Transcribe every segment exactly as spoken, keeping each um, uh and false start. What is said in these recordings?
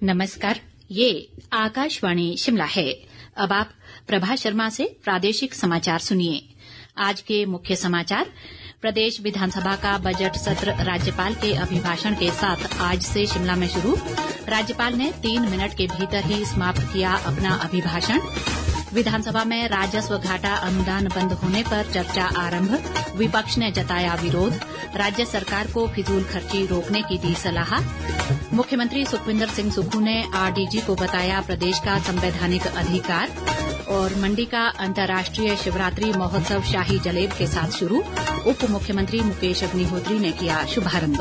नमस्कार, ये आकाशवाणी शिमला है। अब आप प्रभा शर्मा से प्रादेशिक समाचार सुनिए। आज के मुख्य समाचार। प्रदेश विधानसभा का बजट सत्र राज्यपाल के अभिभाषण के साथ आज से शिमला में शुरू। राज्यपाल ने तीन मिनट के भीतर ही समाप्त किया अपना अभिभाषण। विधानसभा में राजस्व घाटा अनुदान बंद होने पर चर्चा आरंभ। विपक्ष ने जताया विरोध। राज्य सरकार को फिजूल खर्ची रोकने की दी सलाह। मुख्यमंत्री सुखविंदर सिंह सुक्खू ने आरडीजी को बताया प्रदेश का संवैधानिक अधिकार। और मंडी का अंतर्राष्ट्रीय शिवरात्रि महोत्सव शाही जलेब के साथ शुरू। उप मुख्यमंत्री मुकेश अग्निहोत्री ने किया शुभारंभ।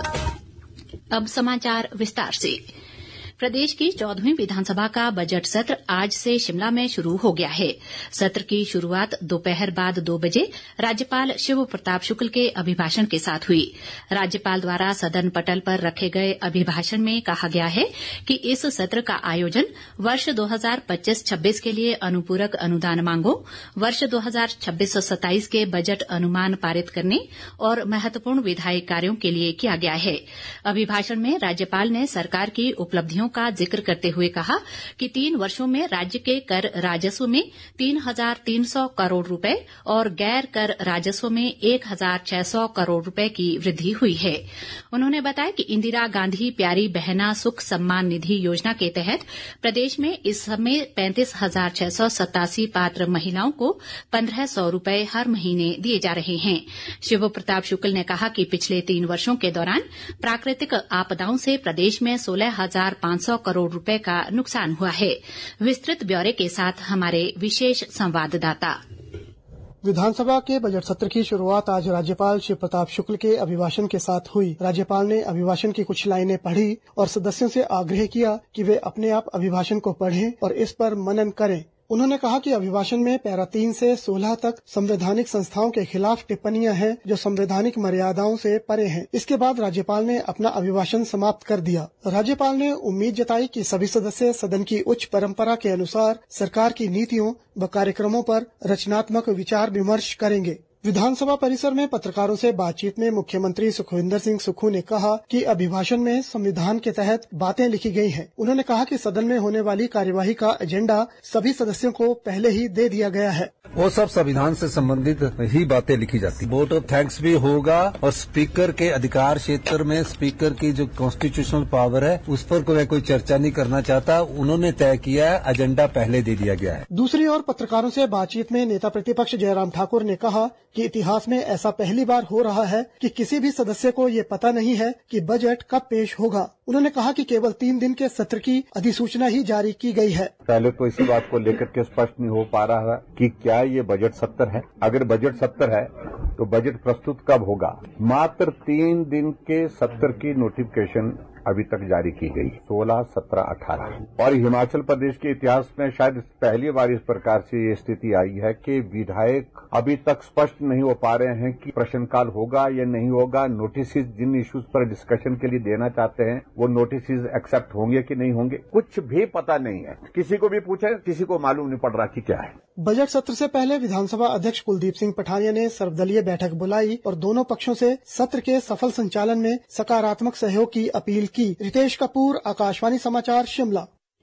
अब समाचार विस्तार से। प्रदेश की चौदहवीं विधानसभा का बजट सत्र आज से शिमला में शुरू हो गया है। सत्र की शुरुआत दोपहर बाद दो बजे राज्यपाल शिव प्रताप शुक्ल के अभिभाषण के साथ हुई। राज्यपाल द्वारा सदन पटल पर रखे गए अभिभाषण में कहा गया है कि इस सत्र का आयोजन वर्ष दो हजार पच्चीस छब्बीस के लिए अनुपूरक अनुदान मांगों, वर्ष दो हजार छब्बीस सत्ताईस के बजट अनुमान पारित करने और महत्वपूर्ण विधायी कार्यों के लिए किया गया है। अभिभाषण में राज्यपाल ने सरकार की उपलब्धियों का जिक्र करते हुए कहा कि तीन वर्षों में राज्य के कर राजस्व में तीन हजार तीन सौ करोड़ रुपए और गैर कर राजस्व में एक हजार छह सौ करोड़ रुपए की वृद्धि हुई है। उन्होंने बताया कि इंदिरा गांधी प्यारी बहना सुख सम्मान निधि योजना के तहत प्रदेश में इस समय पैंतीस हजार छह सौ सतासी पात्र महिलाओं को पंद्रह सौ रुपए हर महीने दिए जा रहे हैं। शिव प्रताप शुक्ल ने कहा कि पिछले तीन वर्षों के दौरान प्राकृतिक आपदाओं से प्रदेश में सोलह हजार पांच सौ करोड़ रुपए का नुकसान हुआ है। विस्तृत ब्यौरे के साथ हमारे विशेष संवाददाता। विधानसभा के बजट सत्र की शुरुआत आज राज्यपाल शिव प्रताप शुक्ल के अभिभाषण के साथ हुई। राज्यपाल ने अभिभाषण की कुछ लाइनें पढ़ी और सदस्यों से आग्रह किया कि वे अपने आप अभिभाषण को पढ़ें और इस पर मनन करें। उन्होंने कहा कि अभिभाषण में पैरा तीन से सोलह तक संवैधानिक संस्थाओं के खिलाफ टिप्पणियां हैं जो संवैधानिक मर्यादाओं से परे हैं। इसके बाद राज्यपाल ने अपना अभिभाषण समाप्त कर दिया। राज्यपाल ने उम्मीद जताई कि सभी सदस्य सदन की उच्च परंपरा के अनुसार सरकार की नीतियों व कार्यक्रमों पर रचनात्मक विचार विमर्श करेंगे। विधानसभा परिसर में पत्रकारों से बातचीत में मुख्यमंत्री सुखविंदर सिंह सुक्खू ने कहा कि अभिभाषण में संविधान के तहत बातें लिखी गई हैं। उन्होंने कहा कि सदन में होने वाली कार्यवाही का एजेंडा सभी सदस्यों को पहले ही दे दिया गया है। वो सब संविधान से संबंधित ही बातें लिखी जाती। वोट ऑफ थैंक्स भी होगा और स्पीकर के अधिकार क्षेत्र में स्पीकर की जो कॉन्स्टिट्यूशनल पावर है उस पर कोई कोई चर्चा नहीं करना चाहता। उन्होंने तय किया है, एजेंडा पहले दे दिया गया है। दूसरी ओर पत्रकारों से बातचीत में नेता प्रतिपक्ष जयराम ठाकुर ने कहा कि इतिहास में ऐसा पहली बार हो रहा है कि किसी भी सदस्य को ये पता नहीं है कि बजट कब पेश होगा। उन्होंने कहा कि केवल तीन दिन के सत्र की अधिसूचना ही जारी की गई है। पहले तो इसी बात को लेकर के स्पष्ट नहीं हो पा रहा है कि क्या ये बजट सत्र है। अगर बजट सत्र है तो बजट प्रस्तुत कब होगा। मात्र तीन दिन के सत्र की नोटिफिकेशन अभी तक जारी की गई, सोलह, सत्रह, अठारह। और हिमाचल प्रदेश के इतिहास में शायद पहली बार इस प्रकार से ये स्थिति आई है कि विधायक अभी तक स्पष्ट नहीं हो पा रहे हैं कि प्रश्नकाल होगा या नहीं होगा। नोटिस जिन इश्यूज पर डिस्कशन के लिए देना चाहते हैं वो नोटिस एक्सेप्ट होंगे कि नहीं होंगे, कुछ भी पता नहीं है। किसी को भी पूछे, किसी को मालूम नहीं पड़ रहा कि क्या है। बजट सत्र से पहले विधानसभा अध्यक्ष कुलदीप सिंह पठानिया ने सर्वदलीय बैठक बुलाई और दोनों पक्षों से सत्र के सफल संचालन में सकारात्मक सहयोग की अपील की। रितेश कपूर, आकाशवाणी समाचार, शिमला।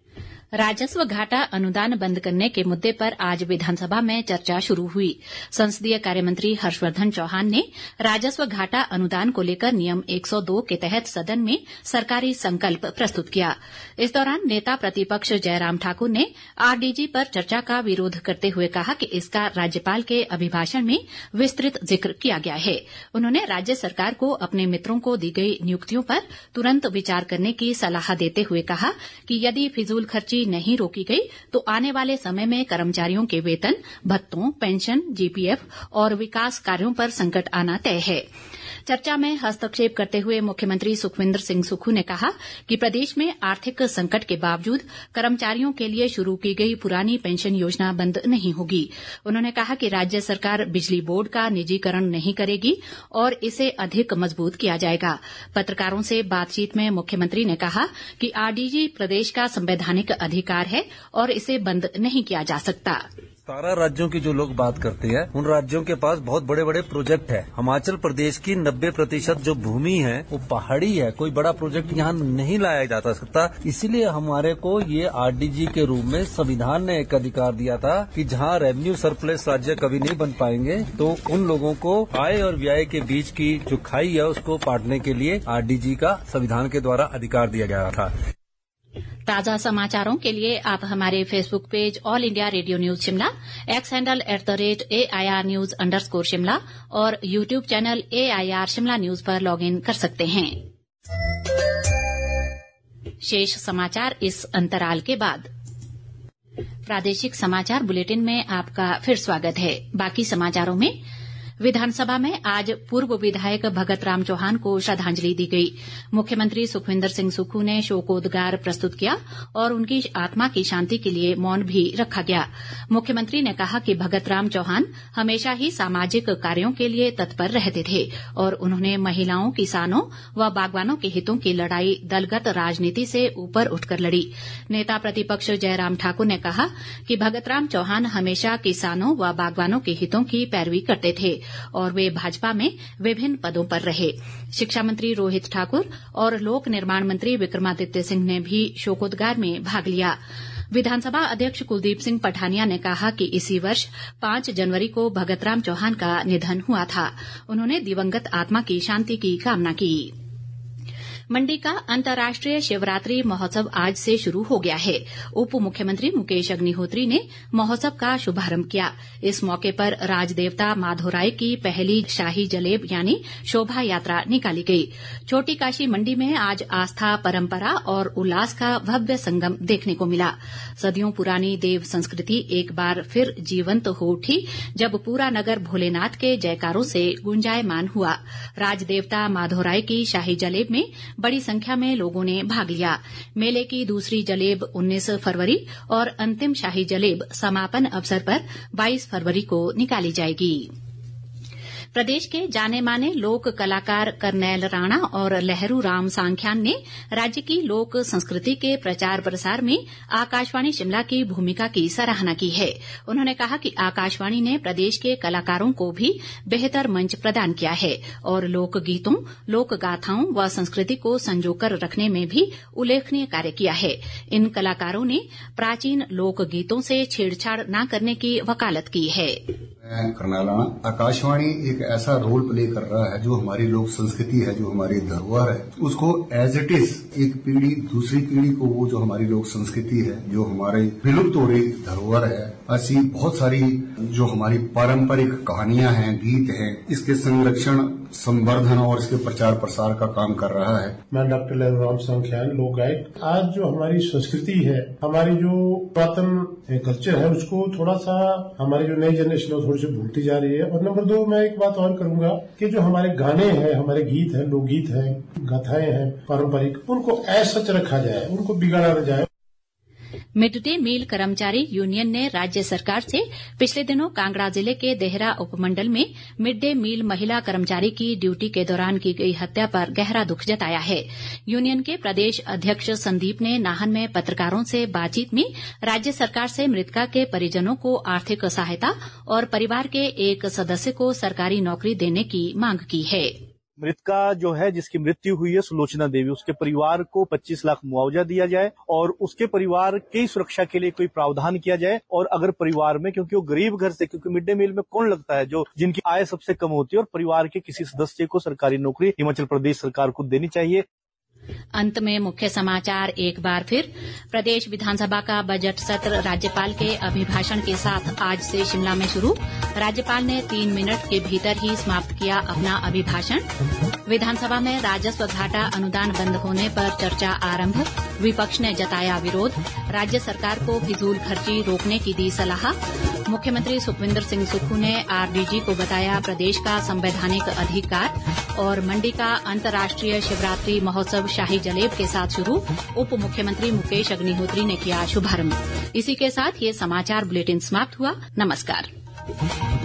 राजस्व घाटा अनुदान बंद करने के मुद्दे पर आज विधानसभा में चर्चा शुरू हुई। संसदीय कार्यमंत्री हर्षवर्धन चौहान ने राजस्व घाटा अनुदान को लेकर नियम एक सौ दो के तहत सदन में सरकारी संकल्प प्रस्तुत किया। इस दौरान नेता प्रतिपक्ष जयराम ठाकुर ने आरडीजी पर चर्चा का विरोध करते हुए कहा कि इसका राज्यपाल के अभिभाषण में विस्तृत जिक्र किया गया है। उन्होंने राज्य सरकार को अपने मित्रों को दी गई नियुक्तियों पर तुरंत विचार करने की सलाह देते हुए कहा कि यदि फिजूल खर्ची नहीं रोकी गई तो आने वाले समय में कर्मचारियों के वेतन, भत्तों, पेंशन, जीपीएफ और विकास कार्यों पर संकट आना तय है। चर्चा में हस्तक्षेप करते हुए मुख्यमंत्री सुखविंदर सिंह सुक्खू ने कहा कि प्रदेश में आर्थिक संकट के बावजूद कर्मचारियों के लिए शुरू की गई पुरानी पेंशन योजना बंद नहीं होगी। उन्होंने कहा कि राज्य सरकार बिजली बोर्ड का निजीकरण नहीं करेगी और इसे अधिक मजबूत किया जाएगा। पत्रकारों से बातचीत में मुख्यमंत्री ने कहा कि आरडीजी प्रदेश का संवैधानिक अधिकार है और इसे बंद नहीं किया जा सकता। सतारह राज्यों की जो लोग बात करते हैं उन राज्यों के पास बहुत बड़े बड़े प्रोजेक्ट है। हिमाचल प्रदेश की नब्बे प्रतिशत जो भूमि है वो पहाड़ी है, कोई बड़ा प्रोजेक्ट यहाँ नहीं लाया जा सकता। इसीलिए हमारे को ये आरडीजी के रूप में संविधान ने एक अधिकार दिया था कि जहाँ रेवेन्यू सरप्लस राज्य कभी नहीं बन पाएंगे तो उन लोगों को आय और व्यय के बीच की जो खाई है उसको पाटने के लिए आरडीजी का संविधान के द्वारा अधिकार दिया गया था। ताजा समाचारों के लिए आप हमारे Facebook page all India radio news Shimla, X handle at the rate A I R news underscore Shimla और YouTube channel A I R Shimla news पर लॉग इन कर सकते हैं। शेष समाचार इस अंतराल के बाद। प्रादेशिक समाचार बुलेटिन में आपका फिर स्वागत है। बाकी समाचारों में विधानसभा में आज पूर्व विधायक भगत राम चौहान को श्रद्धांजलि दी गई। मुख्यमंत्री सुखविंदर सिंह सुक्खू ने शोकोद्गार प्रस्तुत किया और उनकी आत्मा की शांति के लिए मौन भी रखा गया। मुख्यमंत्री ने कहा कि भगत राम चौहान हमेशा ही सामाजिक कार्यों के लिए तत्पर रहते थे और उन्होंने महिलाओं, किसानों व बागवानों के हितों की लड़ाई दलगत राजनीति से ऊपर उठकर लड़ी। नेता प्रतिपक्ष जयराम ठाकुर ने कहा कि भगत राम चौहान हमेशा किसानों व बागवानों के हितों की पैरवी करते थे और वे भाजपा में विभिन्न पदों पर रहे। शिक्षा मंत्री रोहित ठाकुर और लोक निर्माण मंत्री विक्रमादित्य सिंह ने भी शोकोद्गार में भाग लिया। विधानसभा अध्यक्ष कुलदीप सिंह पठानिया ने कहा कि इसी वर्ष पांच जनवरी को भगत राम चौहान का निधन हुआ था। उन्होंने दिवंगत आत्मा की शांति की कामना की। मंडी का अंतर्राष्ट्रीय शिवरात्रि महोत्सव आज से शुरू हो गया है। उप मुख्यमंत्री मुकेश अग्निहोत्री ने महोत्सव का शुभारंभ किया। इस मौके पर राजदेवता माधोराय की पहली शाही जलेब यानी शोभा यात्रा निकाली गई। छोटी काशी मंडी में आज आस्था, परंपरा और उल्लास का भव्य संगम देखने को मिला। सदियों पुरानी देव संस्कृति एक बार फिर जीवंत हो उठी जब पूरा नगर भोलेनाथ के जयकारों से गुंजायमान हुआ। राजदेवता माधोराय की शाही जलेब में बड़ी संख्या में लोगों ने भाग लिया। मेले की दूसरी जलेब उन्नीस फरवरी और अंतिम शाही जलेब समापन अवसर पर बाईस फरवरी को निकाली जाएगी। प्रदेश के जाने माने लोक कलाकार करनैल राणा और लहरू राम सांख्यान ने राज्य की लोक संस्कृति के प्रचार प्रसार में आकाशवाणी शिमला की भूमिका की सराहना की है। उन्होंने कहा कि आकाशवाणी ने प्रदेश के कलाकारों को भी बेहतर मंच प्रदान किया है और लोक गीतों, लोक गाथाओं व संस्कृति को संजोकर रखने में भी उल्लेखनीय कार्य किया है। इन कलाकारों ने प्राचीन लोक गीतों से छेड़छाड़ न करने की वकालत की है। करनैल राणा, आकाशवाणी एक ऐसा रोल प्ले कर रहा है जो हमारी लोक संस्कृति है, जो हमारी धरोहर है, उसको एज इट इज एक पीढ़ी दूसरी पीढ़ी को वो जो हमारी लोक संस्कृति है, जो हमारे विलुप्त हो रही धरोहर है, ऐसी बहुत सारी जो हमारी पारंपरिक कहानियां हैं, गीत हैं, इसके संरक्षण, संवर्धन और इसके प्रचार प्रसार का काम कर रहा है। मैं डॉक्टर लहरू राम सांख्यान, लोक गायक। आज जो हमारी संस्कृति है, हमारी जो पुरातन कल्चर है, उसको थोड़ा सा हमारी जो नई जनरेशन है थोड़ी सी भूलती जा रही है। और नंबर दो, मैं एक बात और करूंगा कि जो हमारे गाने हैं, हमारे गीत हैं, लोकगीत हैं, गाथाएं हैं पारंपरिक, उनको ऐसा सच रखा जाए, उनको बिगाड़ा न जाए। मिड डे मील कर्मचारी यूनियन ने राज्य सरकार से पिछले दिनों कांगड़ा जिले के देहरा उपमंडल में मिड डे मील महिला कर्मचारी की ड्यूटी के दौरान की गई हत्या पर गहरा दुख जताया है। यूनियन के प्रदेश अध्यक्ष संदीप ने नाहन में पत्रकारों से बातचीत में राज्य सरकार से मृतका के परिजनों को आर्थिक सहायता और परिवार के एक सदस्य को सरकारी नौकरी देने की मांग की है। मृतका जो है, जिसकी मृत्यु हुई है, सुलोचना देवी, उसके परिवार को पच्चीस लाख मुआवजा दिया जाए और उसके परिवार की सुरक्षा के लिए कोई प्रावधान किया जाए। और अगर परिवार में, क्योंकि वो गरीब घर से, क्योंकि मिड डे मील में कौन लगता है जो जिनकी आय सबसे कम होती है, और परिवार के किसी सदस्य को सरकारी नौकरी हिमाचल प्रदेश सरकार को देनी चाहिए। अंत में मुख्य समाचार एक बार फिर। प्रदेश विधानसभा का बजट सत्र राज्यपाल के अभिभाषण के साथ आज से शिमला में शुरू। राज्यपाल ने तीन मिनट के भीतर ही समाप्त किया अपना अभिभाषण। विधानसभा में राजस्व घाटा अनुदान बंद होने पर चर्चा आरंभ। विपक्ष ने जताया विरोध। राज्य सरकार को फिजूल खर्ची रोकने की दी सलाह। मुख्यमंत्री सुखविंदर सिंह सुक्खू ने आरडीजी को बताया प्रदेश का संवैधानिक अधिकार। और मंडी का अंतर्राष्ट्रीय शिवरात्रि महोत्सव शाही जलेब के साथ शुरू। उप मुख्यमंत्री मुकेश अग्निहोत्री ने किया शुभारंभ। इसी के साथ ये समाचार बुलेटिन समाप्त हुआ। नमस्कार।